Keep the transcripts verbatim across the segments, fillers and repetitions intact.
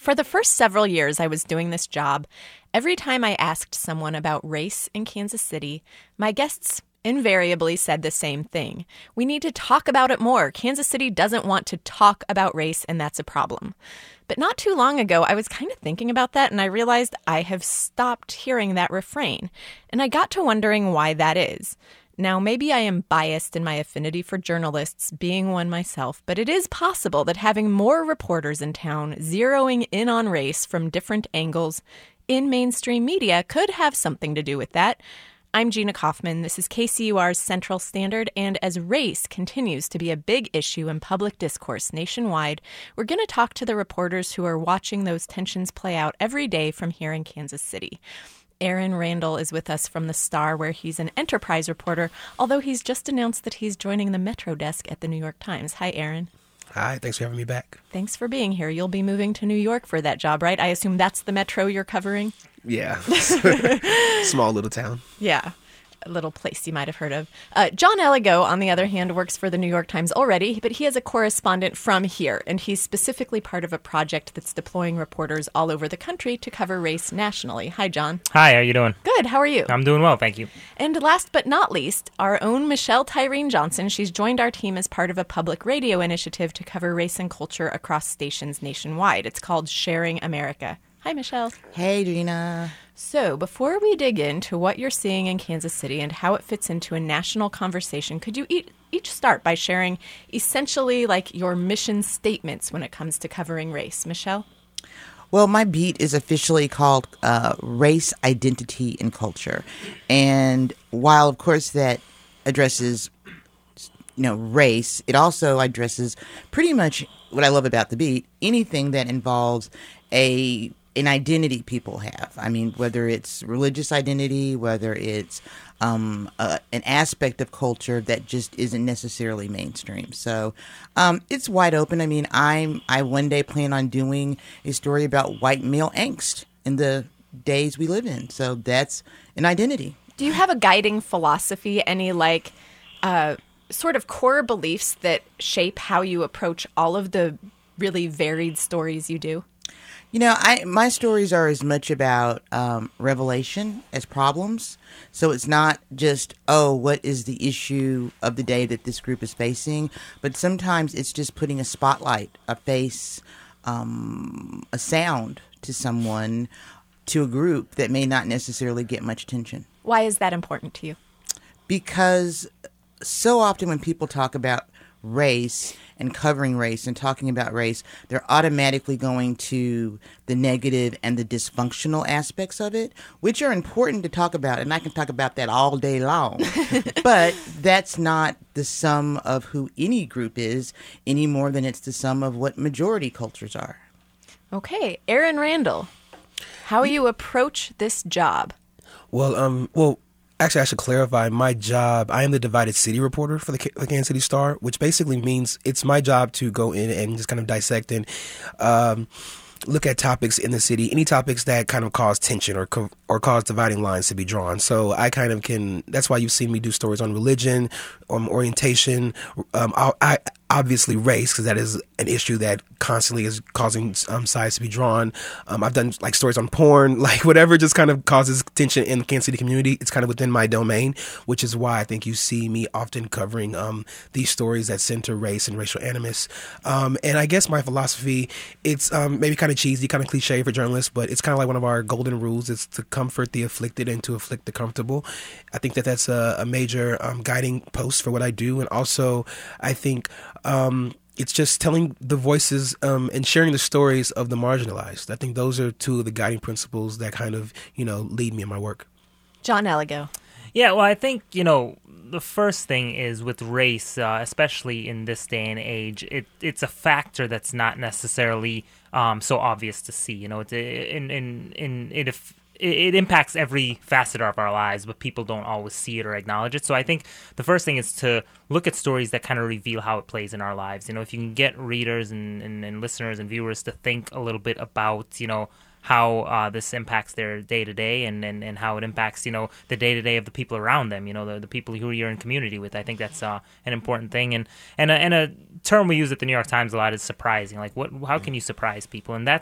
For the first several years I was doing this job, every time I asked someone about race in Kansas City, my guests invariably said the same thing. We need to talk about it more. Kansas City doesn't want to talk about race, and that's a problem. But not too long ago, I was kind of thinking about that, and I realized I have stopped hearing that refrain. And I got to wondering why that is. Now, maybe I am biased in my affinity for journalists, being one myself, but it is possible that having more reporters in town zeroing in on race from different angles in mainstream media could have something to do with that. I'm Gina Kaufman. This is K C U R's Central Standard, and as race continues to be a big issue in public discourse nationwide, we're going to talk to the reporters who are watching those tensions play out every day from here in Kansas City. Aaron Randall is with us from the Star, where he's an enterprise reporter, although he's just announced that he's joining the Metro desk at the New York Times. Hi, Aaron. Hi, thanks for having me back. Thanks for being here. You'll be moving to New York for that job, right? I assume that's the Metro you're covering? Yeah. Small little town. Yeah. A little place you might have heard of. Uh, John Elligo, on the other hand, works for the New York Times already, but he is a correspondent from here, and he's specifically part of a project that's deploying reporters all over the country to cover race nationally. Hi, John. Hi, how you doing? Good. How are you? I'm doing well, thank you. And last but not least, our own Michelle Tyreen Johnson. She's joined our team as part of a public radio initiative to cover race and culture across stations nationwide. It's called Sharing America. Hi, Michelle. Hey, Gina. So, before we dig into what you're seeing in Kansas City and how it fits into a national conversation, could you e- each start by sharing essentially like your mission statements when it comes to covering race? Michelle? Well, my beat is officially called uh, Race, Identity, and Culture. And while, of course, that addresses, you know, race, it also addresses pretty much what I love about the beat, anything that involves a an identity people have. I mean, whether it's religious identity, whether it's um, uh, an aspect of culture that just isn't necessarily mainstream. So um, it's wide open. I mean, I'm I one day plan on doing a story about white male angst in the days we live in. So that's an identity. Do you have a guiding philosophy, any like uh, sort of core beliefs that shape how you approach all of the really varied stories you do? You know, I my stories are as much about um, revelation as problems. So it's not just, oh, what is the issue of the day that this group is facing? But sometimes it's just putting a spotlight, a face, um, a sound to someone, to a group that may not necessarily get much attention. Why is that important to you? Because so often when people talk about race and covering race and talking about race, they're automatically going to the negative and the dysfunctional aspects of it, which are important to talk about. And I can talk about that all day long. But that's not the sum of who any group is any more than it's the sum of what majority cultures are. Okay. Aaron Randall, how you approach this job? Well, um, well, actually, I should clarify my job. I am the divided city reporter for the, K- the Kansas City Star, which basically means it's my job to go in and just kind of dissect and um, look at topics in the city, any topics that kind of cause tension or co- or cause dividing lines to be drawn. So I kind of can, that's why you've seen me do stories on religion, on orientation, um, I, I obviously race, because that is an issue that constantly is causing um, sides to be drawn. Um, I've done like stories on porn, like whatever just kind of causes tension in the Kansas City community. It's kind of within my domain, which is why I think you see me often covering um, these stories that center race and racial animus. Um, and I guess my philosophy, it's um, maybe kind of cheesy, kind of cliche for journalists, but it's kind of like one of our golden rules. It's to comfort the afflicted and to afflict the comfortable. I think that that's a, a major um, guiding post for what I do. And also, I think um, it's just telling the voices um, and sharing the stories of the marginalized. I think those are two of the guiding principles that kind of, you know, lead me in my work. John Elligo. Yeah, well, I think, you know, the first thing is with race, uh, especially in this day and age, it it's a factor that's not necessarily um, so obvious to see. You know, it's in in in it if. It impacts every facet of our lives, but people don't always see it or acknowledge it. So I think the first thing is to look at stories that kind of reveal how it plays in our lives. You know, if you can get readers and, and, and listeners and viewers to think a little bit about, you know, how uh, this impacts their day-to-day and, and, and how it impacts, you know, the day-to-day of the people around them, you know, the, the people who you're in community with. I think that's uh, an important thing. And and a, and a term we use at the New York Times a lot is surprising. Like, what? How can you surprise people? And that's,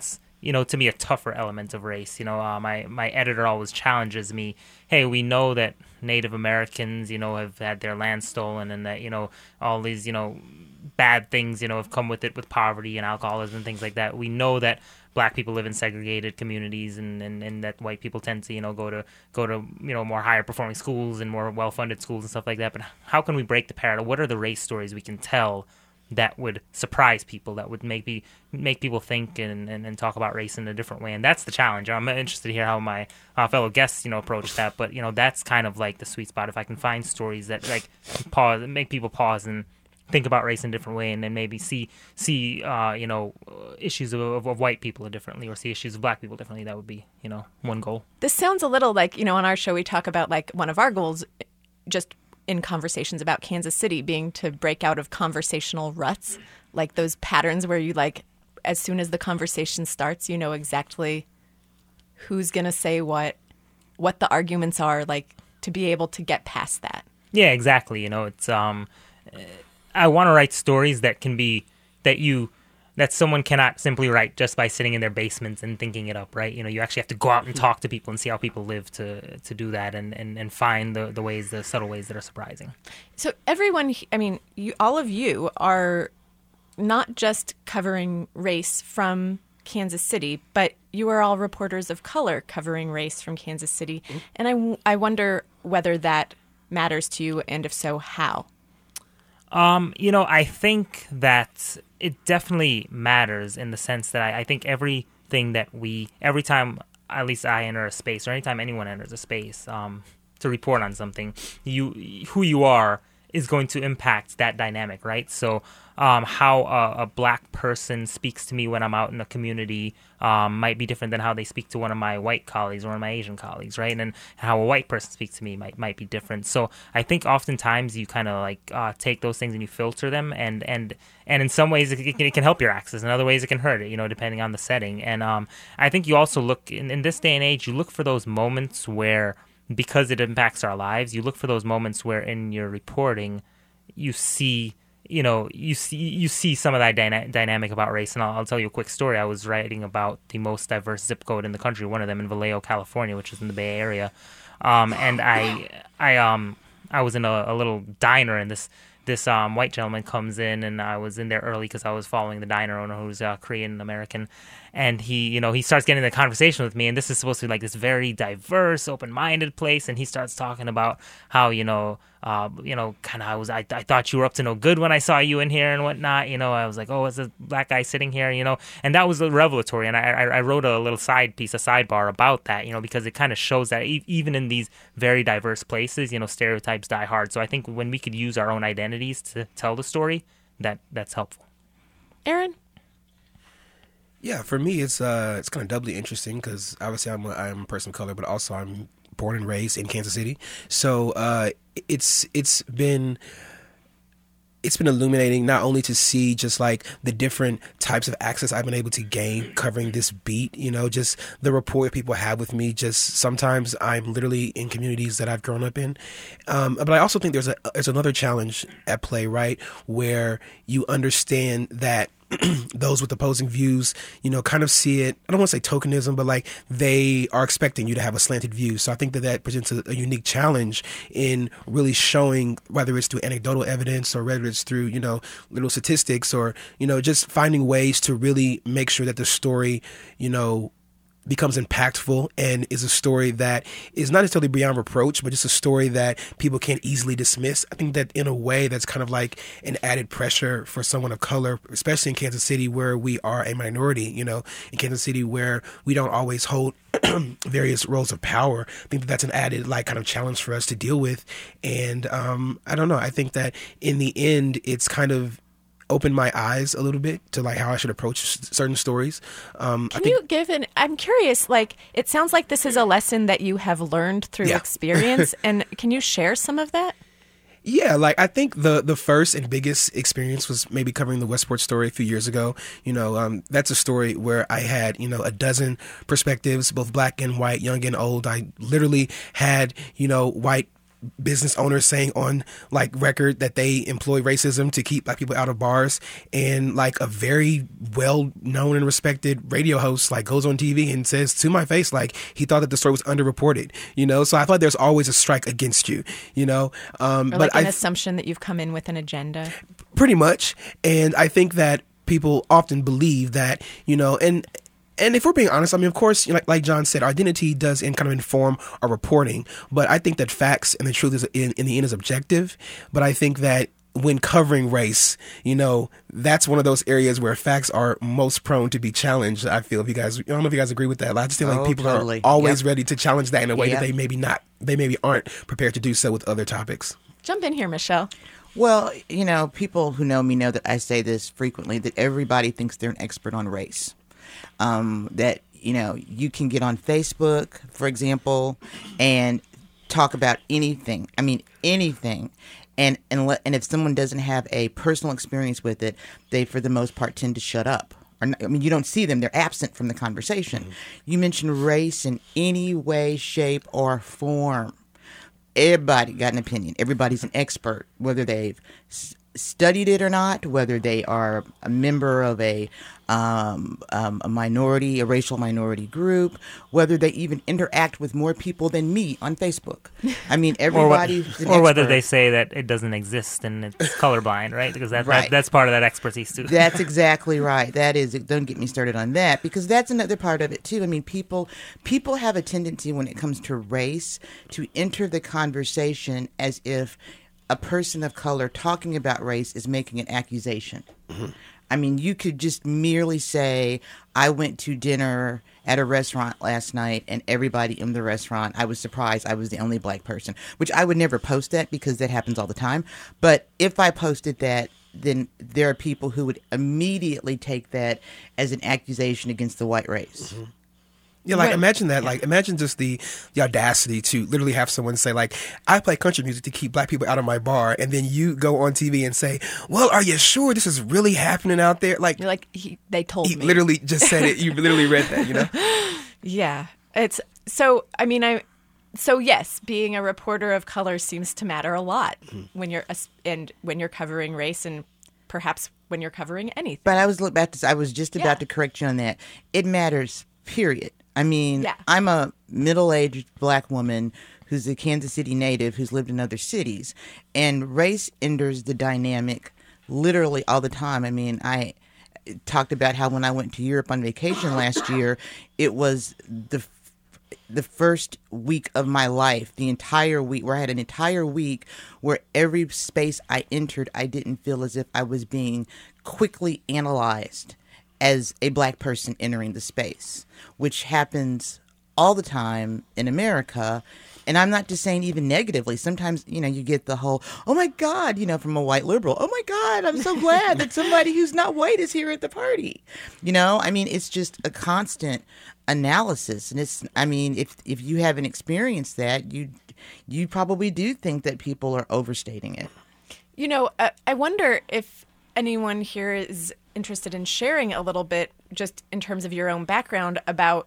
you know, to me, a tougher element of race. You know, uh, my, my editor always challenges me, hey, we know that Native Americans, you know, have had their land stolen, and that, you know, all these, you know, bad things, you know, have come with it, with poverty and alcoholism and things like that. We know that black people live in segregated communities, and, and, and that white people tend to, you know, go to go to you know more higher performing schools and more well funded schools and stuff like that. But how can we break the paradigm? What are the race stories we can tell that would surprise people, that would make be, make people think and, and, and talk about race in a different way? And that's the challenge. I'm interested to hear how my uh, fellow guests, you know, approach that. But, you know, that's kind of like the sweet spot. If I can find stories that like pause, make people pause and think about race in a different way, and then maybe see see uh, you know issues of, of, of white people differently, or see issues of black people differently, that would be, you know, one goal. This sounds a little like, you know, on our show we talk about like one of our goals, just in conversations about Kansas City, being to break out of conversational ruts, like those patterns where you like, as soon as the conversation starts, you know exactly who's going to say what, what the arguments are, like to be able to get past that. Yeah, exactly. You know, it's um, I want to write stories that can be, that you, that someone cannot simply write just by sitting in their basements and thinking it up, right? You know, you actually have to go out and talk to people and see how people live to to do that, and, and, and find the, the ways, the subtle ways that are surprising. So everyone, I mean, you, all of you are not just covering race from Kansas City, but you are all reporters of color covering race from Kansas City. Mm-hmm. And I, I wonder whether that matters to you, and if so, how? Um, you know, I think that it definitely matters in the sense that I, I think everything that we, every time at least I enter a space, or anytime anyone enters a space um, to report on something, you who you are is going to impact that dynamic, right? So um, how a, a black person speaks to me when I'm out in a community um, might be different than how they speak to one of my white colleagues or one of my Asian colleagues, right? And how a white person speaks to me might might be different. So I think oftentimes you kind of like uh, take those things and you filter them, and and and in some ways it can, it can help your access, in other ways it can hurt it, you know, depending on the setting. And um, I think you also look, in, in this day and age, you look for those moments where, because it impacts our lives, you look for those moments where in your reporting you see, you know, you see you see some of that dyna- dynamic about race. And I'll, I'll tell you a quick story. I was writing about the most diverse zip code in the country, one of them in Vallejo, California, which is in the Bay Area. Um, and I, I, um, I was in a, a little diner, and this this um, white gentleman comes in, and I was in there early because I was following the diner owner, who's uh, Korean American. And he, you know, he starts getting the conversation with me, and this is supposed to be like this very diverse, open-minded place. And he starts talking about how, you know, uh, you know, kind of I was, I, I thought you were up to no good when I saw you in here and whatnot. You know, I was like, oh, it's a black guy sitting here, you know, and that was revelatory. And I, I, I wrote a little side piece, a sidebar about that, you know, because it kind of shows that e- even in these very diverse places, you know, stereotypes die hard. So I think when we could use our own identities to tell the story, that that's helpful. Aaron? Yeah, for me, it's uh, it's kind of doubly interesting because obviously I'm a, I'm a person of color, but also I'm born and raised in Kansas City. So uh, it's it's been it's been illuminating not only to see just like the different types of access I've been able to gain covering this beat, you know, just the rapport people have with me. Just sometimes I'm literally in communities that I've grown up in. Um, but I also think there's a there's another challenge at play, right, where you understand that those with opposing views, you know, kind of see it, I don't want to say tokenism, but like they are expecting you to have a slanted view. So I think that that presents a, a unique challenge in really showing, whether it's through anecdotal evidence or whether it's through, you know, little statistics or, you know, just finding ways to really make sure that the story, you know, becomes impactful and is a story that is not necessarily beyond reproach, but just a story that people can't easily dismiss. I think that in a way that's kind of like an added pressure for someone of color, especially in Kansas City where we are a minority, you know, in Kansas City where we don't always hold various roles of power. I think that that's an added like kind of challenge for us to deal with. And um, I don't know. I think that in the end, it's kind of opened my eyes a little bit to like how I should approach certain stories. Um, Can I think, you give an, I'm curious, like, it sounds like this is a lesson that you have learned through yeah. experience. And can you share some of that? Yeah, like I think the the first and biggest experience was maybe covering the Westport story a few years ago. You know, um, that's a story where I had, you know, a dozen perspectives, both black and white, young and old. I literally had, you know, white business owners saying on like record that they employ racism to keep black people out of bars, and like a very well known and respected radio host like goes on T V and says to my face like he thought that the story was underreported, you know. So I feel like there's always a strike against you, you know. Um, or but like an I, assumption that you've come in with an agenda. Pretty much, and I think that people often believe that, you know, and. And if we're being honest, I mean, of course, like like John said, our identity does in kind of inform our reporting. But I think that facts and the truth is in, in the end is objective. But I think that when covering race, you know, that's one of those areas where facts are most prone to be challenged. I feel if you guys, I don't know if you guys agree with that. I just feel like Oh, people totally. are always Yep. ready to challenge that in a way Yep. that they maybe not, they maybe aren't prepared to do so with other topics. Jump in here, Michelle. Well, you know, people who know me know that I say this frequently, that everybody thinks they're an expert on race. Um, that, you know, you can get on Facebook, for example, and talk about anything. I mean, anything. And and, le- and if someone doesn't have a personal experience with it, they, for the most part, tend to shut up. Or, n- I mean, you don't see them. They're absent from the conversation. Mm-hmm. You mention race in any way, shape, or form. Everybody got an opinion. Everybody's an expert, whether they've s- studied it or not, whether they are a member of a um, um, a minority, a racial minority group, whether they even interact with more people than me on Facebook. I mean, Or, what, everybody's an or whether expert. they say that it doesn't exist and it's colorblind, right? Because that, Right. that that's part of that expertise too. That's exactly right. That is, don't get me started on that, because that's another part of it too. I mean, people people have a tendency when it comes to race to enter the conversation as if a person of color talking about race is making an accusation. Mm-hmm. I mean, you could just merely say, I went to dinner at a restaurant last night and everybody in the restaurant, I was surprised I was the only black person, which I would never post that because that happens all the time. But if I posted that, then there are people who would immediately take that as an accusation against the white race. Mm-hmm. Yeah, like Right. imagine that. Like imagine just the, the audacity to literally have someone say like, I play country music to keep black people out of my bar. And then you go on T V and say, well, are you sure this is really happening out there? Like, You're like, he, they told he me. literally just said it. You literally read that, you know? Yeah. It's so, I mean, I, so yes, being a reporter of color seems to matter a lot Mm-hmm. when you're, and when you're covering race and perhaps when you're covering anything. But I was about to, I was just about Yeah. to correct you on that. It matters, period. I mean, Yeah. I'm a middle-aged black woman who's a Kansas City native who's lived in other cities, and race enters the dynamic literally all the time. I mean, I talked about how when I went to Europe on vacation last year, it was the the first week of my life, the entire week, where I had an entire week where every space I entered, I didn't feel as if I was being quickly analyzed as a black person entering the space, which happens all the time in America. And I'm not just saying even negatively. Sometimes, you know, you get the whole, oh my God, you know, from a white liberal, oh my God, I'm so glad that somebody who's not white is here at the party. You know, I mean, it's just a constant analysis. And it's, I mean, if if you haven't experienced that, you you probably do think that people are overstating it. You know, uh, I wonder if anyone here is interested in sharing a little bit, just in terms of your own background, about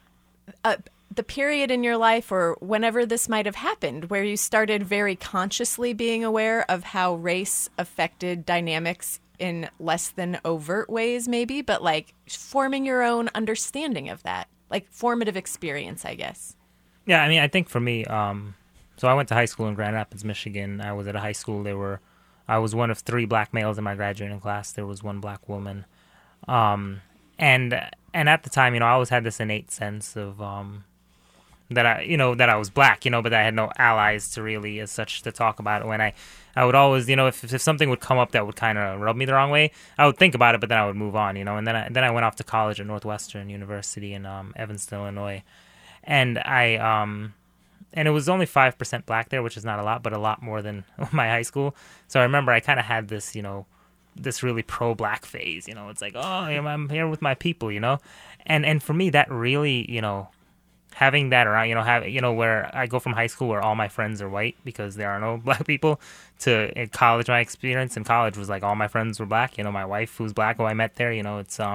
uh, the period in your life or whenever this might have happened, where you started very consciously being aware of how race affected dynamics in less than overt ways, maybe, but like forming your own understanding of that, like formative experience, I guess. Yeah, I mean, I think for me, um, so I went to high school in Grand Rapids, Michigan. I was at a high school. There were, I was one of three black males in my graduating class. There was one black woman, um, and and at the time, you know, I always had this innate sense of um, that I, you know, that I was black, you know, but I had no allies to really, as such, to talk about it. When I, I would always, you know, if if something would come up that would kind of rub me the wrong way, I would think about it, but then I would move on, you know. And then I, then I went off to college at Northwestern University in um, Evanston, Illinois, and I. Um, And it was only five percent black there, which is not a lot, but a lot more than my high school. So I remember I kind of had this, you know, this really pro-black phase. You know, it's like, oh, I'm here with my people, you know. And and for me, that really, you know, having that around, you know, have you know, where I go from high school where all my friends are white because there are no black people, to in college, my experience in college was like all my friends were black. You know, my wife who's black, who I met there, you know, it's um,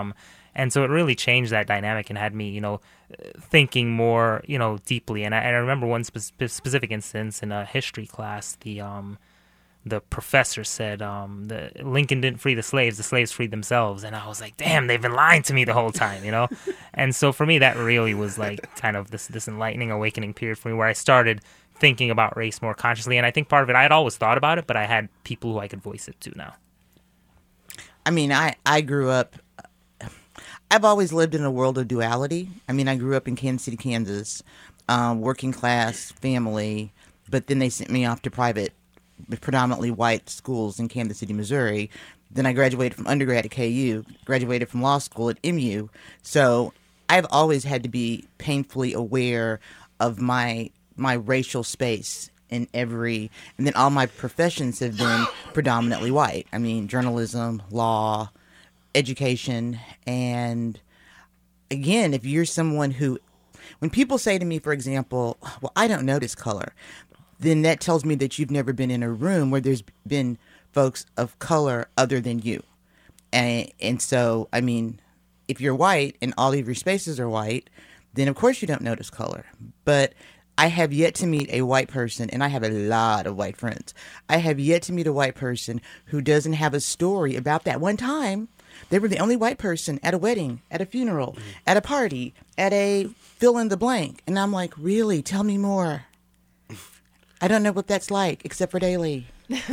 And so it really changed that dynamic and had me, you know, thinking more, you know, deeply. And I, and I remember one spe- specific instance in a history class, the um, the professor said, um, the Lincoln didn't free the slaves, the slaves freed themselves. And I was like, damn, they've been lying to me the whole time, you know? And so for me, that really was like kind of this, this enlightening, awakening period for me where I started thinking about race more consciously. And I think part of it, I had always thought about it, but I had people who I could voice it to now. I mean, I, I grew up, I've always lived in a world of duality. I mean, I grew up in Kansas City, Kansas, um, working class family, but then they sent me off to private, predominantly white schools in Kansas City, Missouri. Then I graduated from undergrad at K U, graduated from law school at M U. So I've always had to be painfully aware of my my racial space in every, and then all my professions have been predominantly white. I mean, journalism, law, education, and again, if you're someone who, when people say to me, for example, well, I don't notice color, then that tells me that you've never been in a room where there's been folks of color other than you. And, and so, I mean, if you're white and all of your spaces are white, then of course you don't notice color. But I have yet to meet a white person, and I have a lot of white friends. I have yet to meet a white person who doesn't have a story about that one time they were the only white person at a wedding, at a funeral, mm-hmm. at a party, at a fill in the blank. And I'm like, really? Tell me more. I don't know what that's like, except for Daly.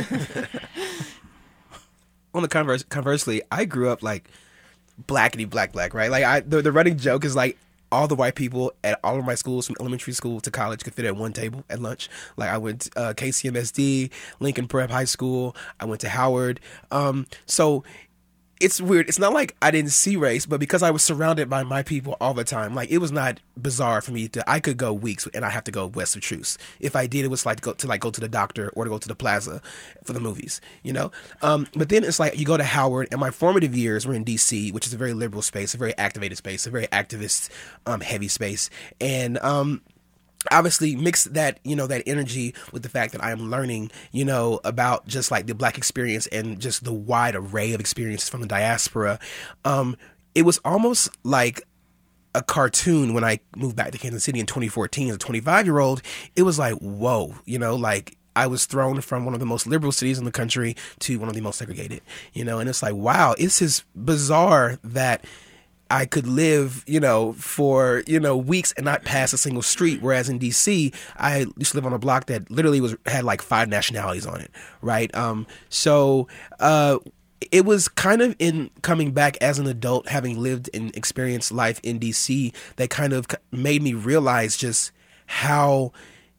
On the converse, conversely, I grew up like blackity black black, right? Like I, the, the running joke is like all the white people at all of my schools, from elementary school to college, could fit at one table at lunch. Like I went to uh, K C M S D, Lincoln Prep High School. I went to Howard. Um, so it's weird. It's not like I didn't see race, but because I was surrounded by my people all the time, like it was not bizarre for me to. I could go weeks and I have to go west of Truce. If I did, it was like to go to like go to the doctor or to go to the plaza for the movies, you know. Um, but then it's like you go to Howard, and my formative years were in D C, which is a very liberal space, a very activated space, a very activist um, heavy space, and um, obviously mix that, you know, that energy with the fact that I am learning, you know, about just like the black experience and just the wide array of experiences from the diaspora. Um, it was almost like a cartoon when I moved back to Kansas City in twenty fourteen as a twenty-five year old. It was like, whoa, you know, like I was thrown from one of the most liberal cities in the country to one of the most segregated, you know, and it's like, wow, it's just bizarre that I could live, you know, for, you know, weeks and not pass a single street. Whereas in D C, I used to live on a block that literally was had like five nationalities on it. Right. Um, so uh, it was kind of in coming back as an adult, having lived and experienced life in D C, that kind of made me realize just how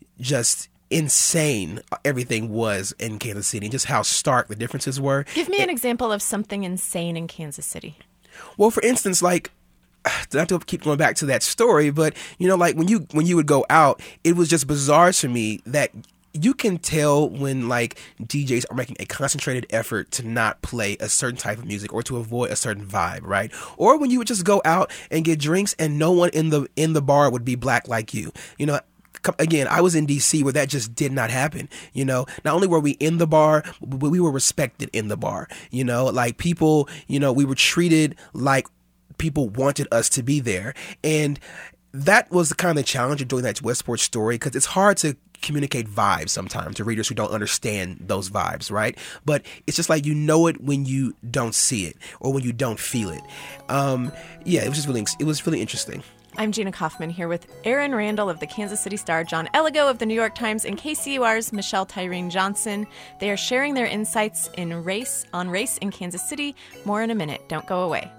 just insane everything was in Kansas City, just how stark the differences were. Give me and, an example of something insane in Kansas City. Well, for instance, like, not to keep going back to that story, but, you know, like when you when you would go out, it was just bizarre to me that you can tell when like D Js are making a concentrated effort to not play a certain type of music or to avoid a certain vibe, right? Or when you would just go out and get drinks and no one in the in the bar would be black like you. You know, again, I was in D C where that just did not happen. You know, not only were we in the bar, but we were respected in the bar. You know, like people, you know, we were treated like people wanted us to be there. And that was the kind of challenge of doing that Westport story, because it's hard to communicate vibes sometimes to readers who don't understand those vibes, right? But it's just like you know it when you don't see it or when you don't feel it. Um, yeah, it was just really, it was really interesting. I'm Gina Kaufman here with Aaron Randall of the Kansas City Star, John Eligo of the New York Times, and K C U R's Michelle Tyreen Johnson. They are sharing their insights in race on race in Kansas City. More in a minute. Don't go away.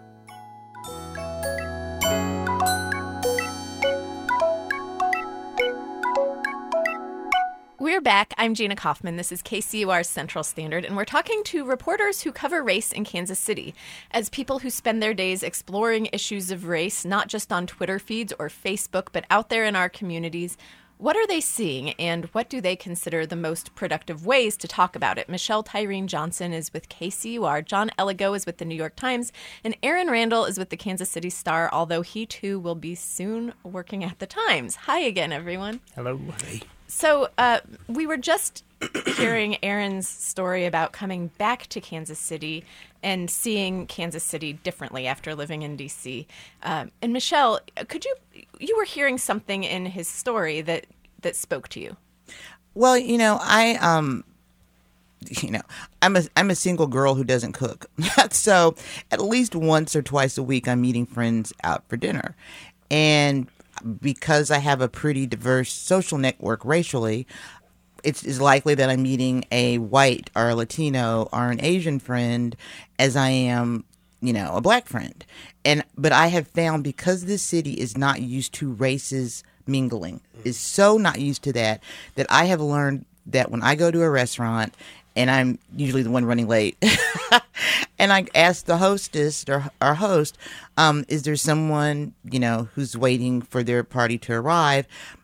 We're back. I'm Gina Kaufman. This is K C U R's Central Standard, and we're talking to reporters who cover race in Kansas City. As people who spend their days exploring issues of race, not just on Twitter feeds or Facebook, but out there in our communities, What are they seeing, and what do they consider the most productive ways to talk about it? Michelle Tyreen Johnson is with K C U R, John Eligo is with the New York Times, and Aaron Randall is with the Kansas City Star, although he too will be soon working at the Times. Hi again, everyone. Hello. Hey. So uh, we were just hearing Aaron's story about coming back to Kansas City and seeing Kansas City differently after living in D C. Um, and Michelle, could you you were hearing something in his story that that spoke to you? Well, you know, I um you know, I'm a I'm a single girl who doesn't cook. So at least once or twice a week I'm meeting friends out for dinner. And because I have a pretty diverse social network racially, it's as likely that I'm meeting a white or a Latino or an Asian friend as I am, you know, a black friend. And but I have found, because this city is not used to races mingling, is so not used to that, that I have learned that when I go to a restaurant, and I'm usually the one running late, and I ask the hostess or our host, um, is there someone, you know, who's waiting for their party to arrive?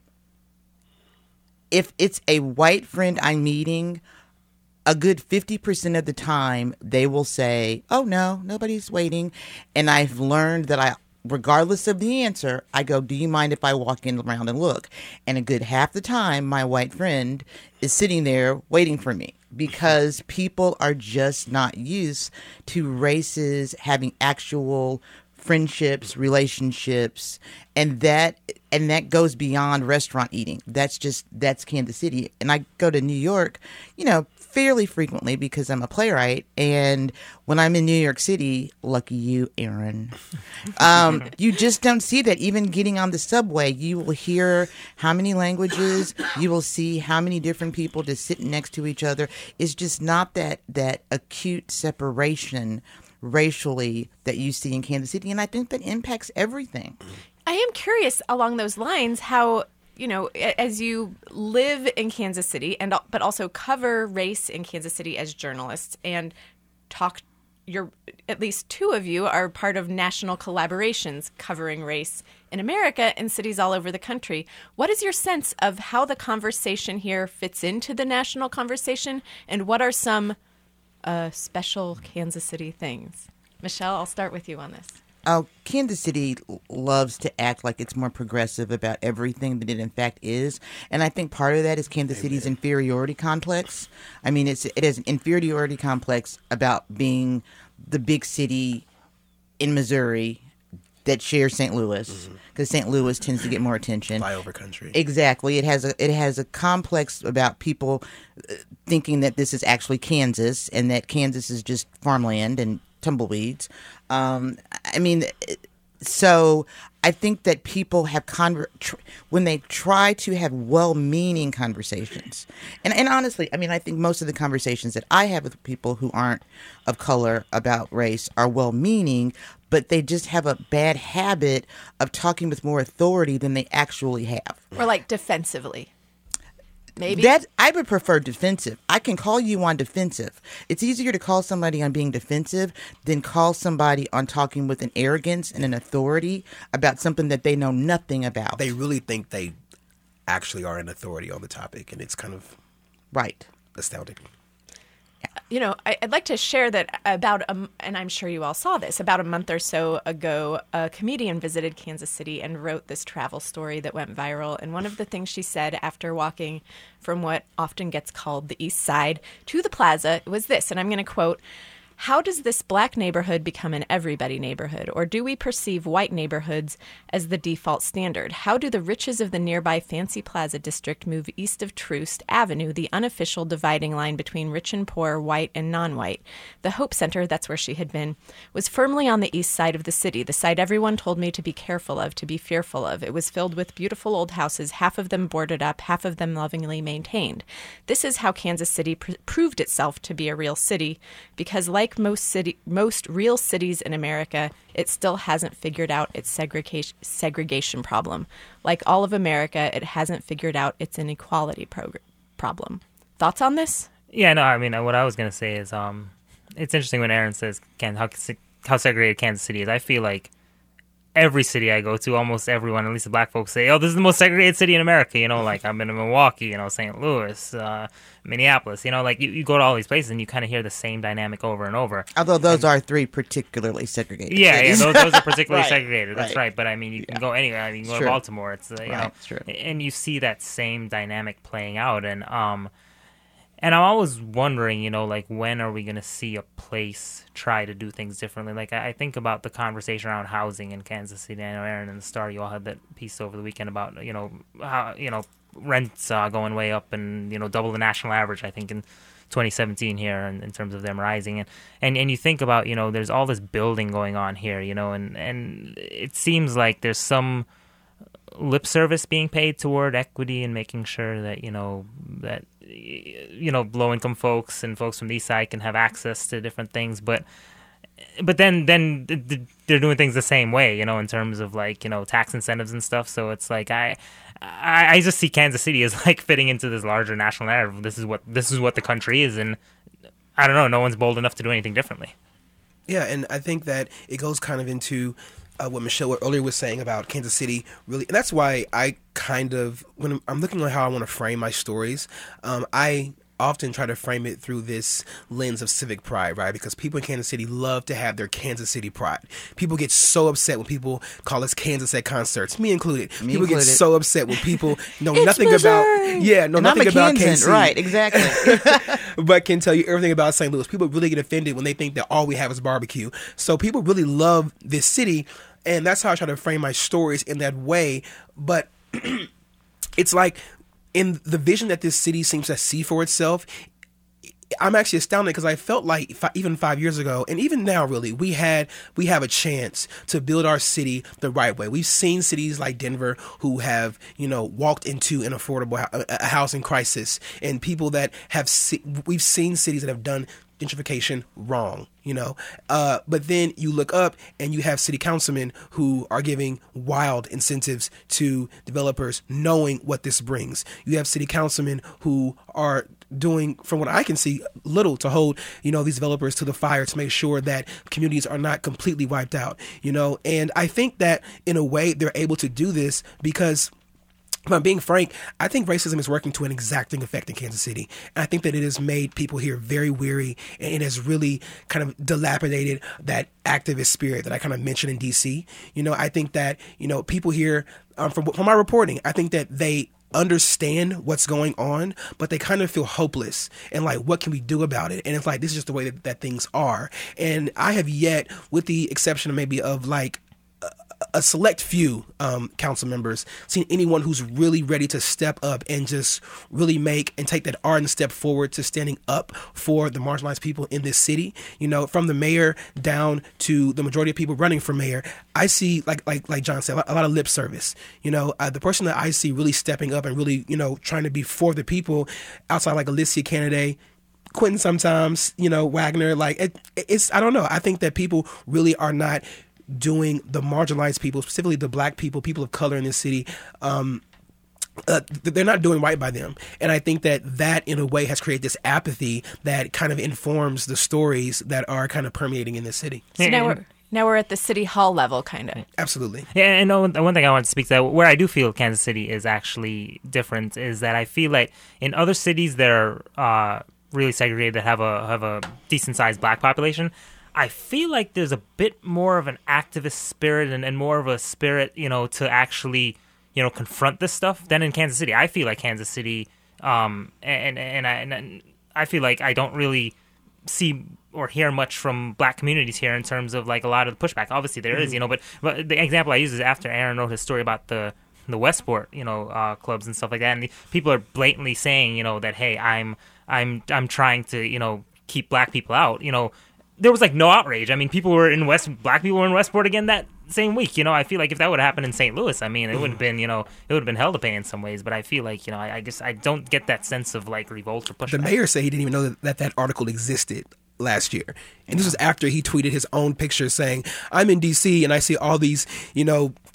If it's a white friend I'm meeting, a good fifty percent of the time they will say, oh, no, nobody's waiting. And I've learned that I, regardless of the answer, I go, do you mind if I walk in around and look? And a good half the time, my white friend is sitting there waiting for me, because people are just not used to races having actual friendships, relationships, and that and that goes beyond restaurant eating. That's just that's Kansas City. And I go to New York, you know, fairly frequently because I'm a playwright. And when I'm in New York City, lucky you, Aaron, um, you just don't see that. Even getting on the subway, you will hear how many languages, you will see how many different people just sitting next to each other. It's just not that that acute separation racially that you see in Kansas City. And I think that impacts everything. I am curious along those lines how, you know, as you live in Kansas City and but also cover race in Kansas City as journalists and talk, you're, at least two of you are part of national collaborations covering race in America and cities all over the country. What is your sense of how the conversation here fits into the national conversation, and what are some uh, special Kansas City things? Michelle, I'll start with you on this. Oh, Kansas City loves to act like it's more progressive about everything than it in fact is. And I think part of that is Kansas City's inferiority complex. I mean, it's it has an inferiority complex about being the big city in Missouri that shares Saint Louis, because mm-hmm. Saint Louis tends to get more attention. Flyover country. Exactly. It has a it has a complex about people thinking that this is actually Kansas and that Kansas is just farmland and tumbleweeds. Um, I mean, so I think that people have conver- tr- when they try to have well-meaning conversations, and and honestly, I mean, I think most of the conversations that I have with people who aren't of color about race are well-meaning, but they just have a bad habit of talking with more authority than they actually have. Or like defensively. Maybe. That I would prefer defensive. I can call you on defensive. It's easier to call somebody on being defensive than call somebody on talking with an arrogance and an authority about something that they know nothing about. They really think they actually are an authority on the topic, and it's kind of right. astounding. You know, I'd like to share that about, a, and I'm sure you all saw this, about a month or so ago, a comedian visited Kansas City and wrote this travel story that went viral. And one of the things she said after walking from what often gets called the East Side to the Plaza was this, and I'm going to quote, "How does this black neighborhood become an everybody neighborhood? Or do we perceive white neighborhoods as the default standard? How do the riches of the nearby Fancy Plaza district move east of Troost Avenue, the unofficial dividing line between rich and poor, white and non-white? The Hope Center," that's where she had been, "was firmly on the east side of the city, the side everyone told me to be careful of, to be fearful of. It was filled with beautiful old houses, half of them boarded up, half of them lovingly maintained. This is how Kansas City pr- proved itself to be a real city, because like Like most city, most real cities in America, it still hasn't figured out its segregation segregation problem. Like all of America, it hasn't figured out its inequality prog- problem." Thoughts on this? Yeah, no, I mean, what I was going to say is um, it's interesting when Aaron says can, how, how segregated Kansas City is. I feel like every city I go to, almost everyone, at least the black folks, say, "Oh, this is the most segregated city in America." You know, like I've been to Milwaukee, you know, Saint Louis, uh, Minneapolis. You know, like you, you go to all these places and you kind of hear the same dynamic over and over. Although those and, are three particularly segregated. Yeah, cities. yeah, those, those are particularly right, segregated. That's right. right. But I mean, you can Yeah. go anywhere. I mean, you can go True. to Baltimore. It's uh, you Right, know, true. and you see that same dynamic playing out. And um, and I'm always wondering, you know, like when are we going to see a place try to do things differently? Like I, I think about the conversation around housing in Kansas City. I know Aaron and the Star, you all had that piece over the weekend about you know how you know rents uh, going way up and you know double the national average. I think in twenty seventeen here in, in terms of them rising and, and and you think about you know there's all this building going on here, you know, and and it seems like there's some lip service being paid toward equity and making sure that you know that you know low income folks and folks from the east side can have access to different things, but but then then they're doing things the same way, you know, in terms of like you know tax incentives and stuff. So it's like I I, I just see Kansas City as like fitting into this larger national narrative. This is what this is what the country is, and I don't know, no one's bold enough to do anything differently. Yeah, and I think that it goes kind of into uh, what Michelle earlier was saying about Kansas City. Really, and that's why I kind of, when I'm looking at how I want to frame my stories, um, I often try to frame it through this lens of civic pride, right? Because people in Kansas City love to have their Kansas City pride. People get so upset when people call us Kansas at concerts, me included. Me people included. get so upset when people know It's nothing Missouri. about, yeah, know And I'm nothing a about Kansan, K C. right? Exactly. But can tell you everything about Saint Louis. People really get offended when they think that all we have is barbecue. So people really love this city, and that's how I try to frame my stories in that way. But it's like in the vision that this city seems to see for itself, I'm actually astounded because I felt like fi- even five years ago, and even now, really, we had we have a chance to build our city the right way. We've seen cities like Denver who have, you know, walked into an affordable ho- a housing crisis, and people that have se- we've seen cities that have done gentrification wrong, you know. Uh, but then you look up and you have city councilmen who are giving wild incentives to developers, knowing what this brings. You have city councilmen who are doing, from what I can see, little to hold, you know, these developers to the fire to make sure that communities are not completely wiped out, you know. And I think that in a way they're able to do this because, if I'm being frank, I think racism is working to an exacting effect in Kansas City. And I think that it has made people here very weary, and it has really kind of dilapidated that activist spirit that I kind of mentioned in D C. You know, I think that, you know, people here, um, from, from my reporting, I think that they understand what's going on, but they kind of feel hopeless and like, what can we do about it? And it's like, this is just the way that, that things are. And I have yet, with the exception of maybe of like a select few um, council members, seen anyone who's really ready to step up and just really make and take that ardent step forward to standing up for the marginalized people in this city. You know, from the mayor down to the majority of people running for mayor, I see, like like like John said, a lot, a lot of lip service. You know, uh, the person that I see really stepping up and really, you know, trying to be for the people, outside like Alicia Kennedy, Quentin sometimes, you know, Wagner, like it, it's, I don't know. I think that people really are not doing the marginalized people, specifically the black people, people of color in this city, um, uh, they're not doing right by them. And I think that that, in a way, has created this apathy that kind of informs the stories that are kind of permeating in this city. So now we're now we're at the city hall level, kind of. Absolutely. Yeah, and one one thing I want to speak to, where I do feel Kansas City is actually different, is that I feel like in other cities that are uh, really segregated, that have a have a decent sized black population, I feel like there's a bit more of an activist spirit and, and more of a spirit, you know, to actually, you know, confront this stuff than in Kansas City. I feel like Kansas City, um, and and I and I feel like I don't really see or hear much from black communities here in terms of like a lot of the pushback. Obviously there is, you know, but, but the example I use is after Aaron wrote his story about the the Westport, you know, uh, clubs and stuff like that, and the, people are blatantly saying, you know, that hey, I'm I'm I'm trying to, you know, keep black people out, you know. There was like no outrage. I mean, people were in West, black people were in Westport again that same week. You know, I feel like if that would have happened in Saint Louis, I mean, it would have been, you know, it would have been hell to pay in some ways. But I feel like, you know, I, I just I don't get that sense of like revolt or pushback. The mayor said he didn't even know that that, that article existed last year. And this was after he tweeted his own picture saying, I'm in D C and I see all these, you know,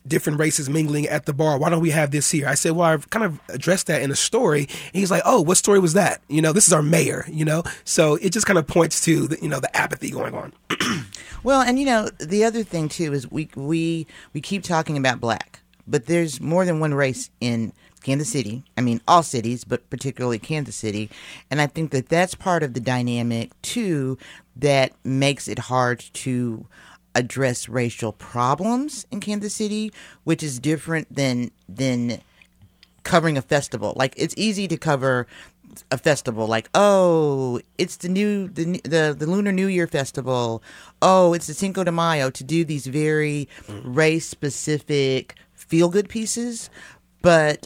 different races mingling at the bar. Why don't we have this here? I said, well, I've kind of addressed that in a story. And he's like, oh, what story was that? You know, this is our mayor, you know? So it just kind of points to, the, you know, the apathy going on. Well, and, you know, the other thing, too, is we, we, we keep talking about black, but there's more than one race in Kansas City. I mean, all cities, but particularly Kansas City. And I think that that's part of the dynamic, too, that makes it hard to address racial problems in Kansas City, which is different than than covering a festival. Like, it's easy to cover a festival, like, oh, it's the new the the, the Lunar New Year festival. Oh, it's the Cinco de Mayo, to do these very race specific feel good pieces, but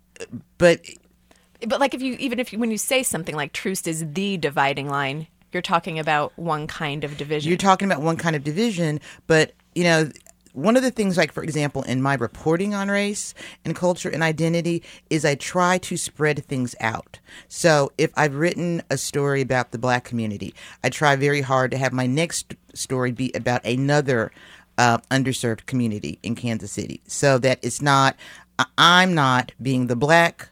but But like if you even if you, when you say something like Troost is the dividing line, you're talking about one kind of division. You're talking about one kind of division, but, you know, one of the things, like, for example, in my reporting on race and culture and identity is I try to spread things out. So if I've written a story about the black community, I try very hard to have my next story be about another uh, underserved community in Kansas City, so that it's not, I'm not being the black.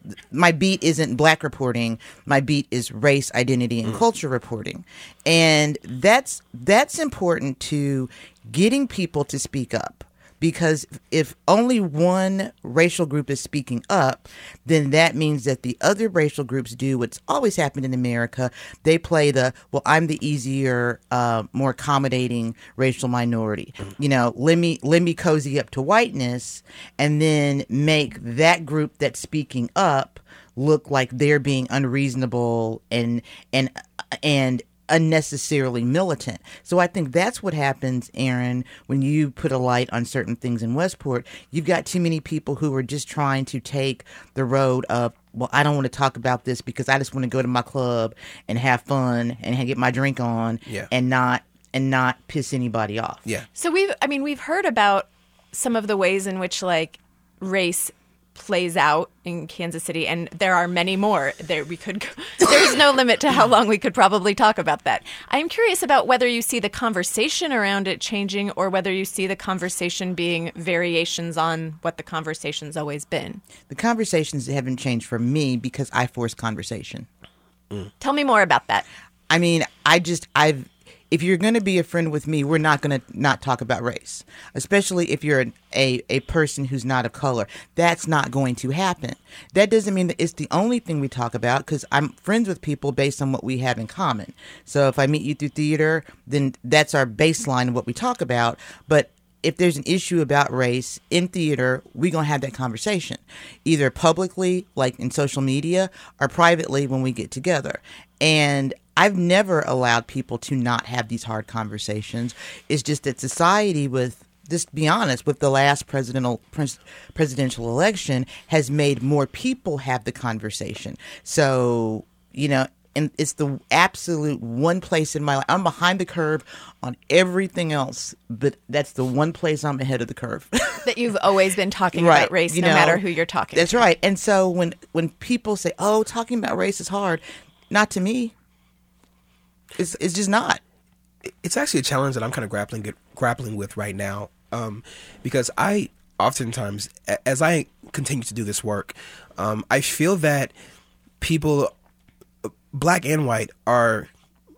My beat isn't black reporting. My beat is race, identity, and mm. culture reporting. And that's that's important to getting people to speak up. Because if only one racial group is speaking up, then that means that the other racial groups do what's always happened in America. They play the, well, I'm the easier, uh, more accommodating racial minority. You know, let me let me cozy up to whiteness and then make that group that's speaking up look like they're being unreasonable and and and unnecessarily militant. So I think that's what happens, Aaron, when you put a light on certain things in Westport. You've got too many people who are just trying to take the road of, well, I don't want to talk about this because I just want to go to my club and have fun and get my drink on yeah. and not and not piss anybody off. Yeah. So we've, I mean, we've heard about some of the ways in which, like, race plays out in Kansas City, and there are many more. There we could there's no limit to how long we could probably talk about that. I'm curious about whether you see the conversation around it changing or whether you see the conversation being variations on what the conversation's always been. The conversations haven't changed for me because I force conversation. Mm. Tell me more about that. I mean, I just I've if you're going to be a friend with me, we're not going to not talk about race, especially if you're an, a, a person who's not of color. That's not going to happen. That doesn't mean that it's the only thing we talk about, because I'm friends with people based on what we have in common. So if I meet you through theater, then that's our baseline of what we talk about. But if there's an issue about race in theater, we're going to have that conversation, either publicly, like in social media, or privately when we get together. And I've never allowed people to not have these hard conversations. It's just that society, with, just be honest, with the last presidential presidential election, has made more people have the conversation. So, you know, and it's the absolute one place in my life. I'm behind the curve on everything else, but that's the one place I'm ahead of the curve. That you've always been talking right. about race, you no know, matter who you're talking That's to. right. And so when, when people say, oh, talking about race is hard, not to me. It's it's just not. It's actually a challenge that I'm kind of grappling get, grappling with right now, um, because I oftentimes, as I continue to do this work, um, I feel that people, black and white, are,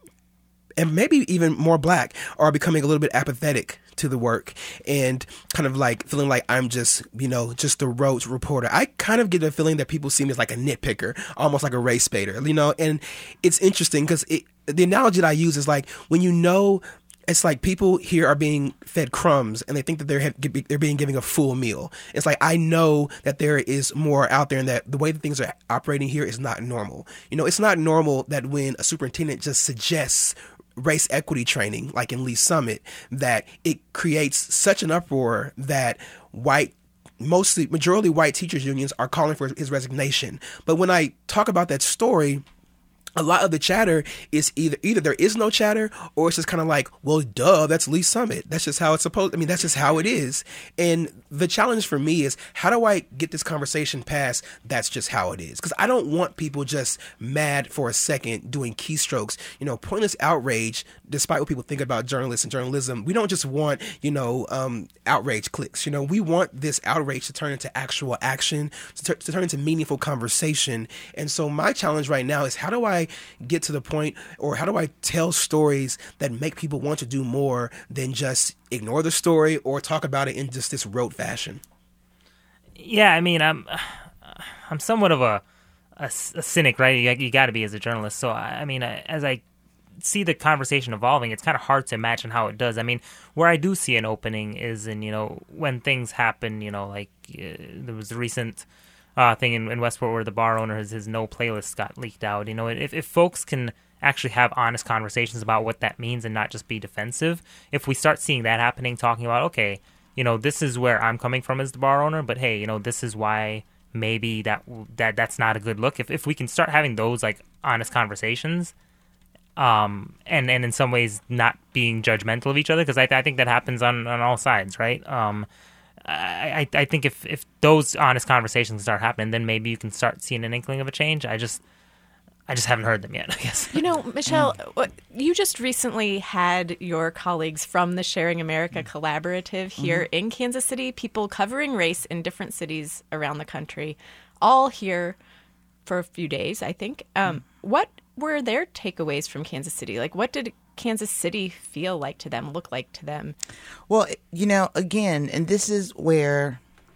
and maybe even more black, are becoming a little bit apathetic to the work and kind of like feeling like I'm just, you know, just a road reporter. I kind of get a feeling that people see me as like a nitpicker, almost like a race baiter, you know, and it's interesting because it, the analogy that I use is like when you know, it's like people here are being fed crumbs and they think that they're they're being given a full meal. It's like I know that there is more out there and that the way that things are operating here is not normal. You know, it's not normal that when a superintendent just suggests race equity training, like in Lee Summit, that it creates such an uproar that white, mostly majority white teachers unions are calling for his resignation. But when I talk about that story, a lot of the chatter is either either there is no chatter, or it's just kind of like, well, duh, that's Lee Summit. That's just how it's supposed. I mean, that's just how it is. And the challenge for me is, how do I get this conversation past that's just how it is? Because I don't want people just mad for a second doing keystrokes. You know, pointless outrage. Despite what people think about journalists and journalism, we don't just want, you know, um, outrage clicks. You know, we want this outrage to turn into actual action, to, tur- to turn into meaningful conversation. And so my challenge right now is, how do I get to the point, or how do I tell stories that make people want to do more than just ignore the story or talk about it in just this rote fashion? Yeah, I mean, I'm I'm somewhat of a a, a cynic, right? You, you got to be as a journalist. So I, I mean, I, as I see the conversation evolving, it's kind of hard to imagine how it does. I mean, where I do see an opening is in, you know, when things happen, you know, like uh, there was the recent uh, thing in, in Westport where the bar owner, his, his no playlist got leaked out. You know, if, if folks can actually have honest conversations about what that means and not just be defensive, if we start seeing that happening, talking about, okay, you know, this is where I'm coming from as the bar owner, but hey, you know, this is why maybe that that that's not a good look. If if we can start having those like honest conversations, um, and and in some ways not being judgmental of each other, because I I think that happens on, on all sides, right? Um, I I think if if those honest conversations start happening, then maybe you can start seeing an inkling of a change. I just. I just haven't heard them yet, I guess. You know, Michelle, what, you just recently had your colleagues from the Sharing America Collaborative here mm-hmm. in Kansas City, people covering race in different cities around the country, all here for a few days, I think. Um, mm-hmm. What were their takeaways from Kansas City? Like, what did Kansas City feel like to them, look like to them? Well, you know, again, and this is where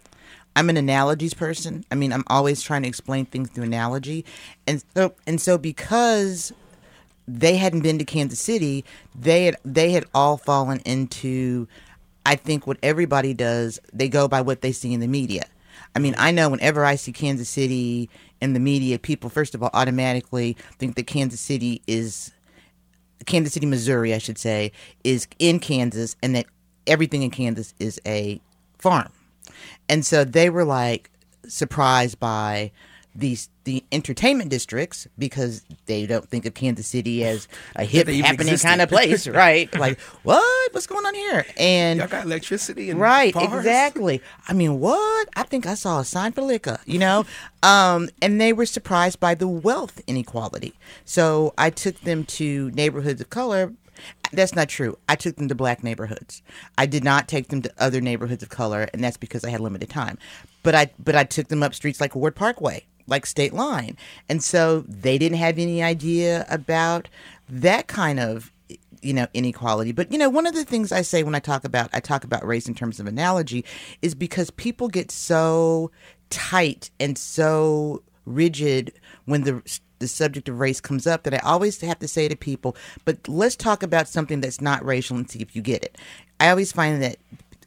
I'm an analogies person. I mean, I'm always trying to explain things through analogy. And so and so because they hadn't been to Kansas City, they had they had all fallen into, I think, what everybody does, they go by what they see in the media. I mean, I know whenever I see Kansas City in the media, people, first of all, automatically think that Kansas City is, Kansas City, Missouri, I should say, is in Kansas, and that everything in Kansas is a farm. And so they were like surprised by these the entertainment districts, because they don't think of Kansas City as a hip happening existed. Kind of place, right? Like, what? What's going on here? And y'all got electricity and right, bars? Exactly. I mean, what? I think I saw a sign for liquor, you know. um, and they were surprised by the wealth inequality. So I took them to neighborhoods of color. That's not true. I took them to black neighborhoods. I did not take them to other neighborhoods of color, and that's because I had limited time. But I but I took them up streets like Ward Parkway, like State Line. And so they didn't have any idea about that kind of, you know, inequality. But, you know, one of the things I say when I talk about I talk about race in terms of analogy is because people get so tight and so rigid when the the subject of race comes up that I always have to say to people, but let's talk about something that's not racial and see if you get it. I always find that,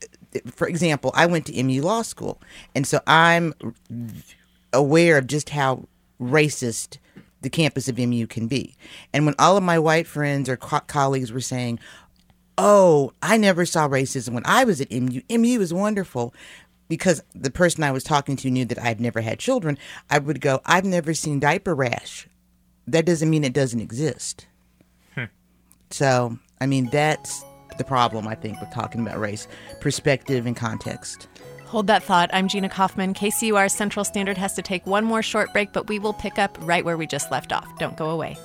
for example, I went to M U Law School, and so I'm aware of just how racist the campus of M U can be. And when all of my white friends or co- colleagues were saying, oh, I never saw racism when I was at M U, M U is wonderful, because the person I was talking to knew that I've never had children, I would go, I've never seen diaper rash. That doesn't mean it doesn't exist. Hmm. So, I mean, that's the problem, I think, with talking about race, perspective and context. Hold that thought. I'm Gina Kaufman. K C U R Central Standard has to take one more short break, but we will pick up right where we just left off. Don't go away.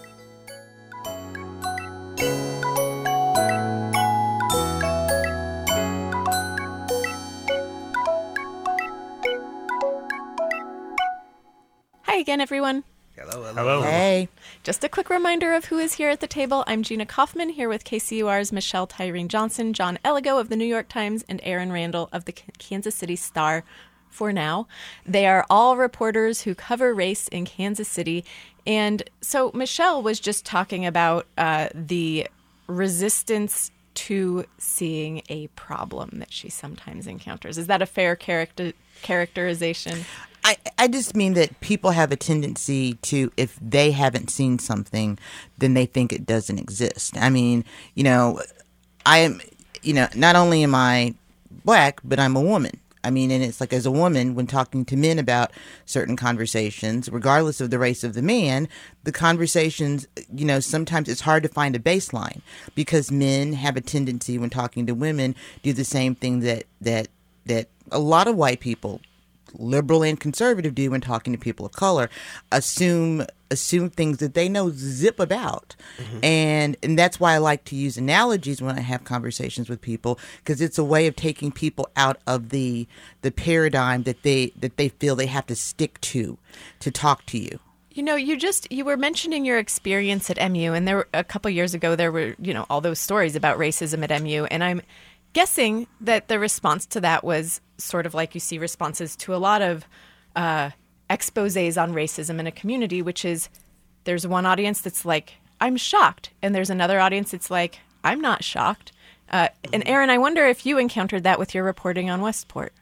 Hi again, everyone. Hello, hello. Hello. Hey. Just a quick reminder of who is here at the table. I'm Gina Kaufman, here with K C U R's Michelle Tyreen Johnson, John Eligo of the New York Times, and Aaron Randall of the Kansas City Star for now. They are all reporters who cover race in Kansas City. And so Michelle was just talking about uh, the resistance to seeing a problem that she sometimes encounters. Is that a fair character characterization? I, I just mean that people have a tendency to, if they haven't seen something, then they think it doesn't exist. I mean, you know, I am, you know, not only am I black, but I'm a woman. I mean, and it's like as a woman, when talking to men about certain conversations, regardless of the race of the man, the conversations, you know, sometimes it's hard to find a baseline because men have a tendency when talking to women do the same thing that that that a lot of white people, liberal and conservative, do when talking to people of color, assume assume things that they know zip about. Mm-hmm. And and that's why I like to use analogies when I have conversations with people, because it's a way of taking people out of the the paradigm that they that they feel they have to stick to to talk to you. You know, you just, you were mentioning your experience at M U, and there were, a couple years ago, there were, you know, all those stories about racism at M U, and I'm guessing that the response to that was sort of like you see responses to a lot of uh, exposés on racism in a community, which is there's one audience that's like, I'm shocked, and there's another audience that's like, I'm not shocked. Uh, and Aaron, I wonder if you encountered that with your reporting on Westport.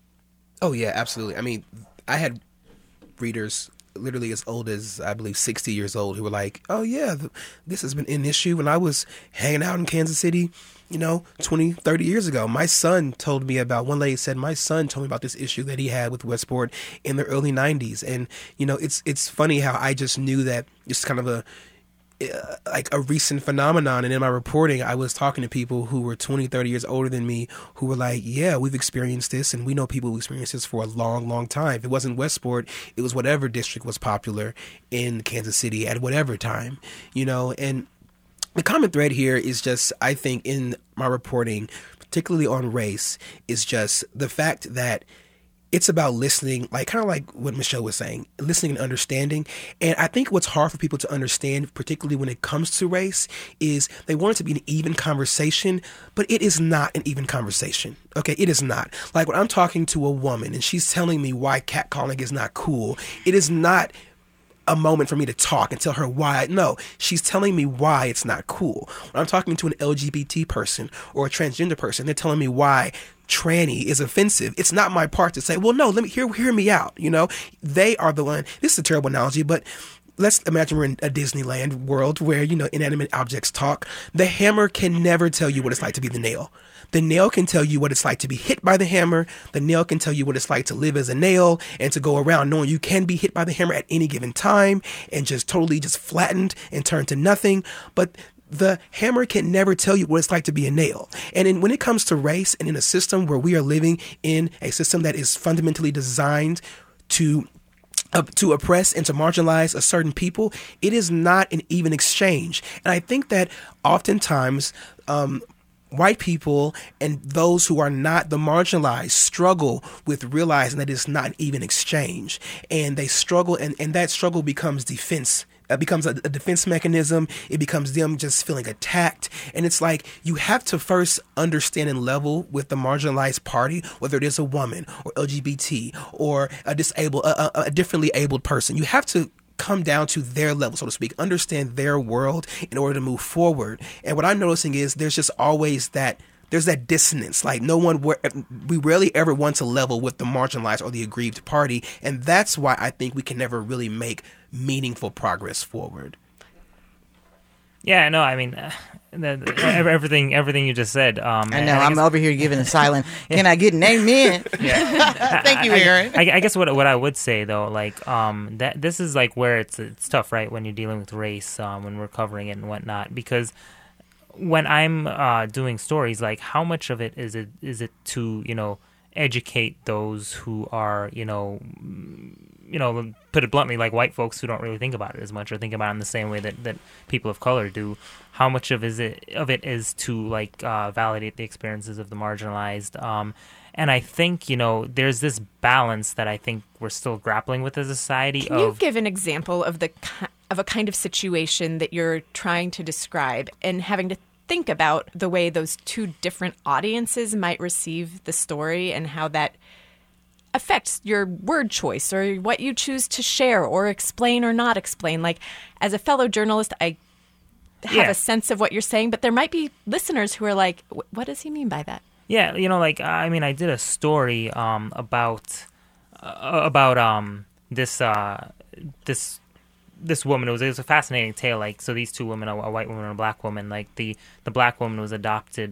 Oh, yeah, absolutely. I mean, I had readers literally as old as, I believe, sixty years old who were like, oh, yeah, th- this has been an issue. When I was hanging out in Kansas City, you know, twenty, thirty years ago, my son told me about, one lady said, my son told me about this issue that he had with Westport in the early nineties. And, you know, it's it's funny how I just knew that it's kind of a, uh, like a recent phenomenon. And in my reporting, I was talking to people who were twenty, thirty years older than me who were like, yeah, we've experienced this, and we know people who experienced this for a long, long time. If it wasn't Westport, it was whatever district was popular in Kansas City at whatever time, you know. And the common thread here is just, I think, in my reporting, particularly on race, is just the fact that it's about listening, like kind of like what Michelle was saying, listening and understanding. And I think what's hard for people to understand, particularly when it comes to race, is they want it to be an even conversation, but it is not an even conversation. Okay, it is not. Like when I'm talking to a woman and she's telling me why catcalling is not cool, it is not a moment for me to talk and tell her why. No, she's telling me why it's not cool. When I'm talking to an L G B T person or a transgender person, they're telling me why tranny is offensive. It's not my part to say, well, no, let me hear hear me out. You know, they are the one. This is a terrible analogy, but let's imagine we're in a Disneyland world where, you know, inanimate objects talk. The hammer can never tell you what it's like to be the nail. The nail can tell you what it's like to be hit by the hammer. The nail can tell you what it's like to live as a nail and to go around knowing you can be hit by the hammer at any given time and just totally just flattened and turned to nothing. But the hammer can never tell you what it's like to be a nail. And in, when it comes to race and in a system where we are living in a system that is fundamentally designed to Uh, to oppress and to marginalize a certain people, it is not an even exchange. And I think that oftentimes um, white people and those who are not the marginalized struggle with realizing that it's not an even exchange. And they struggle, and, and that struggle becomes defense. It becomes a, a defense mechanism. It becomes them just feeling attacked. And it's like you have to first understand and level with the marginalized party, whether it is a woman or L G B T or a disabled, a, a, a differently abled person. You have to come down to their level, so to speak, understand their world in order to move forward. And what I'm noticing is there's just always that there's that dissonance. Like no one, we rarely ever want to level with the marginalized or the aggrieved party. And that's why I think we can never really make meaningful progress forward. Yeah, no, I mean, uh, the, the, everything everything you just said. Um, I know, I I'm guess, over here giving a silent, can I get an amen? Yeah. Thank you, I, Aaron. I, I guess what what I would say, though, like, um, that this is like where it's it's tough, right, when you're dealing with race, um, when we're covering it and whatnot, because when I'm uh, doing stories, like, how much of it is it is it to, you know, educate those who are, you know, you know, put it bluntly, like white folks who don't really think about it as much or think about it in the same way that, that people of color do. How much of is it of it is to like uh, validate the experiences of the marginalized? Um, and I think, you know, there's this balance that I think we're still grappling with as a society. Can of, you give an example of the of a kind of situation that you're trying to describe and having to think about the way those two different audiences might receive the story and how that affects your word choice or what you choose to share or explain or not explain? Like, as a fellow journalist, I have Yeah. a sense of what you're saying, but there might be listeners who are like, what does he mean by that? Yeah, you know, like, I mean, I did a story um, about uh, about um, this uh, this this woman. It was it was a fascinating tale. Like, so these two women, a, a white woman and a black woman. Like the the black woman was adopted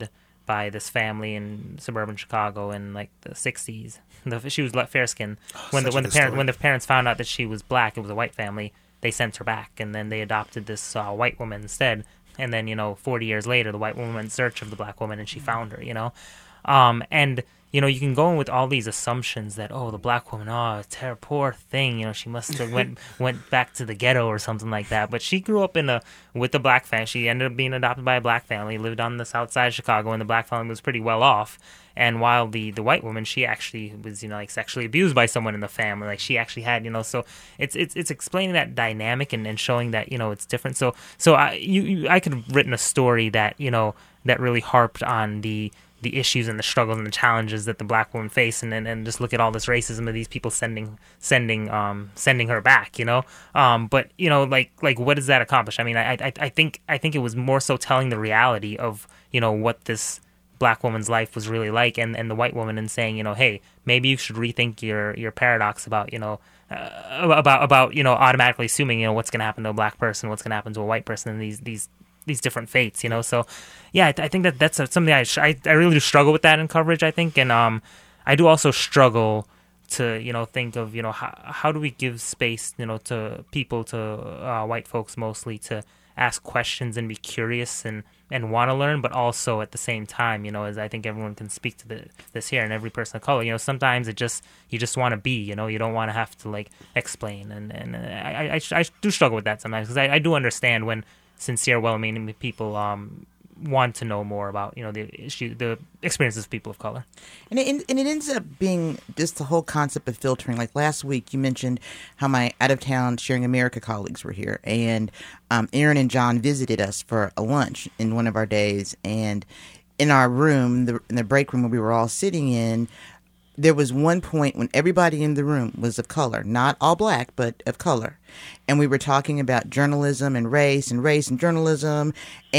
by this family in suburban Chicago in like the sixties. The, she was fair skinned. Oh, when the such when a the good parents story. when the parents found out that she was black, it was a white family. They sent her back, and then they adopted this uh, white woman instead. And then, you know, forty years later, the white woman went in search of the black woman, and she found her. You know, um, and you know, you can go in with all these assumptions that, oh, the black woman, oh, ter- poor thing, you know, she must have went went back to the ghetto or something like that. But she grew up in a with a black family. She ended up being adopted by a black family, lived on the south side of Chicago, and the black family was pretty well off. And while the, the white woman, she actually was, you know, like sexually abused by someone in the family. Like she actually had, you know, so it's it's it's explaining that dynamic and, and showing that, you know, it's different. So so I you, you I could have written a story that, you know, that really harped on the the issues and the struggles and the challenges that the black woman faced, and, and and just look at all this racism of these people sending sending um sending her back, you know. Um, but you know, like like what does that accomplish? I mean, I I I think I think it was more so telling the reality of, you know, what this black woman's life was really like, and, and the white woman, and saying, you know, hey, maybe you should rethink your your paradox about, you know, uh, about about you know, automatically assuming, you know, what's going to happen to a black person, what's going to happen to a white person, and these these these different fates, you know. So yeah, I, I think that that's something I, I I really do struggle with that in coverage, I think. And um I do also struggle to, you know, think of, you know, how how do we give space, you know, to people, to uh, white folks mostly, to ask questions and be curious and and want to learn, but also at the same time, you know, as I think everyone can speak to the, this here, and every person of color, you know, sometimes it just, you just want to be, you know, you don't want to have to like explain, and and I I, I do struggle with that sometimes, because I, I do understand when sincere, well-meaning people um want to know more about, you know, the issue, the experiences of people of color. And it, and it ends up being just the whole concept of filtering. Like last week, you mentioned how my out-of-town Sharing America colleagues were here, and um, Aaron and John visited us for a lunch in one of our days. And in our room, the, in the break room where we were all sitting in, there was one point when everybody in the room was of color, not all black, but of color. And we were talking about journalism and race and race and journalism,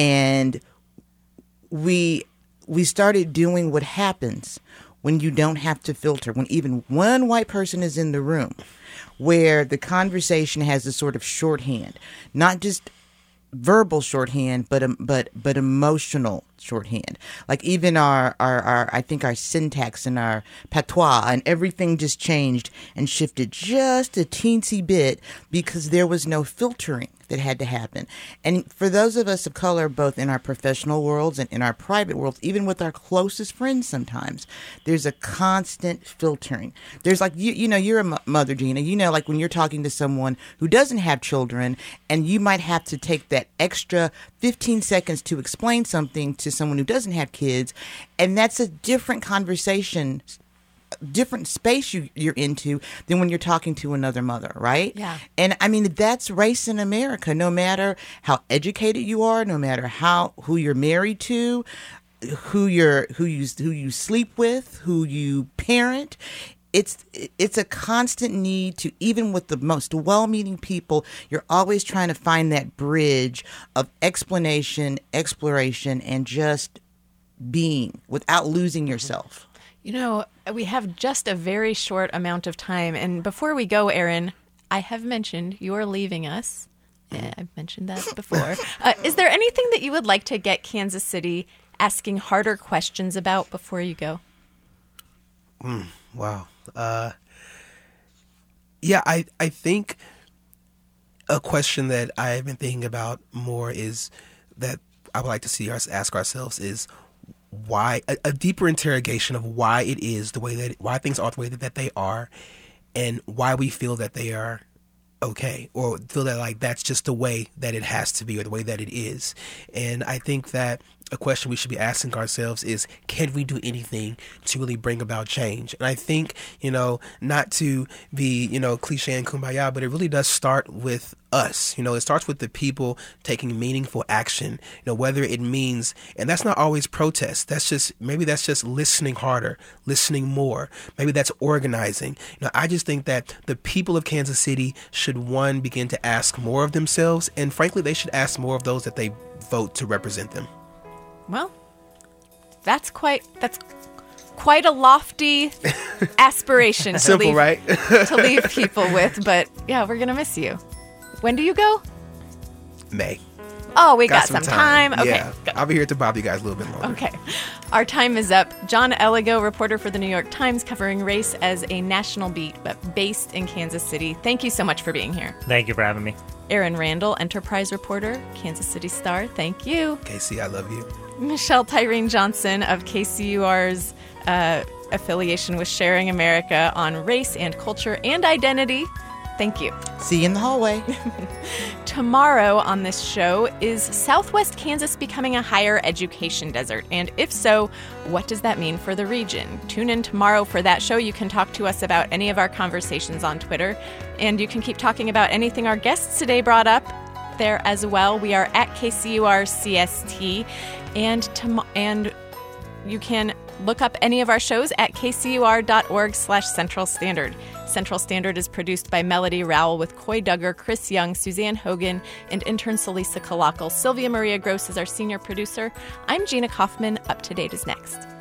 and we we started doing what happens when you don't have to filter, when even one white person is in the room, where the conversation has a sort of shorthand, not just verbal shorthand, but um, but but emotional shorthand. Like even our, our our I think our syntax and our patois and everything just changed and shifted just a teensy bit because there was no filtering that had to happen. And for those of us of color, both in our professional worlds and in our private worlds, even with our closest friends sometimes, there's a constant filtering. There's like, you you know, you're a m- mother, Gina, you know, like when you're talking to someone who doesn't have children, and you might have to take that extra fifteen seconds to explain something to someone who doesn't have kids, and that's a different conversation, different space you, you're into than when you're talking to another mother, right? Yeah. And I mean, that's race in America. No matter how educated you are, no matter how who you're married to, who you're who you who you sleep with, who you parent, it's it's a constant need to, even with the most well-meaning people, you're always trying to find that bridge of explanation, exploration, and just being without losing yourself. You know, we have just a very short amount of time. And before we go, Aaron, I have mentioned you're leaving us. Yeah, I've mentioned that before. Uh, is there anything that you would like to get Kansas City asking harder questions about before you go? Mm, wow. Uh, yeah, I, I think a question that I've been thinking about more is that I would like to see us ask ourselves is, why a, a deeper interrogation of why it is the way that why things are the way that, that they are, and why we feel that they are okay, or feel that like that's just the way that it has to be, or the way that it is. And I think that a question we should be asking ourselves is, can we do anything to really bring about change? And I think, you know, not to be, you know, cliche and kumbaya, but it really does start with us. You know, it starts with the people taking meaningful action, you know, whether it means, and that's not always protest. That's just, maybe that's just listening harder, listening more. Maybe that's organizing. You know, I just think that the people of Kansas City should, one, begin to ask more of themselves, and frankly, they should ask more of those that they vote to represent them. Well, that's quite that's quite a lofty aspiration to Simple, leave, right? to leave people with. But yeah, we're gonna miss you. When do you go? May. Oh, we got, got some, some time. time. Okay. Yeah. I'll be here to bother you guys a little bit longer. Okay. Our time is up. John Eligo, reporter for the New York Times, covering race as a national beat, but based in Kansas City. Thank you so much for being here. Thank you for having me. Aaron Randall, Enterprise reporter, Kansas City Star. Thank you. K C, I love you. Michelle Tyreen Johnson of K C U R's uh, affiliation with Sharing America on race and culture and identity. Thank you. See you in the hallway. Tomorrow on this show, is Southwest Kansas becoming a higher education desert? And if so, what does that mean for the region? Tune in tomorrow for that show. You can talk to us about any of our conversations on Twitter, and you can keep talking about anything our guests today brought up there as well. We are at K C U R C S T, and tom- and you can look up any of our shows at kcur.org slash Central Standard. Central Standard is produced by Melody Rowell with Coy Duggar, Chris Young, Suzanne Hogan, and intern Celisa Kalakal. Sylvia Maria Gross is our senior producer. I'm Gina Kaufman. Up to Date is next.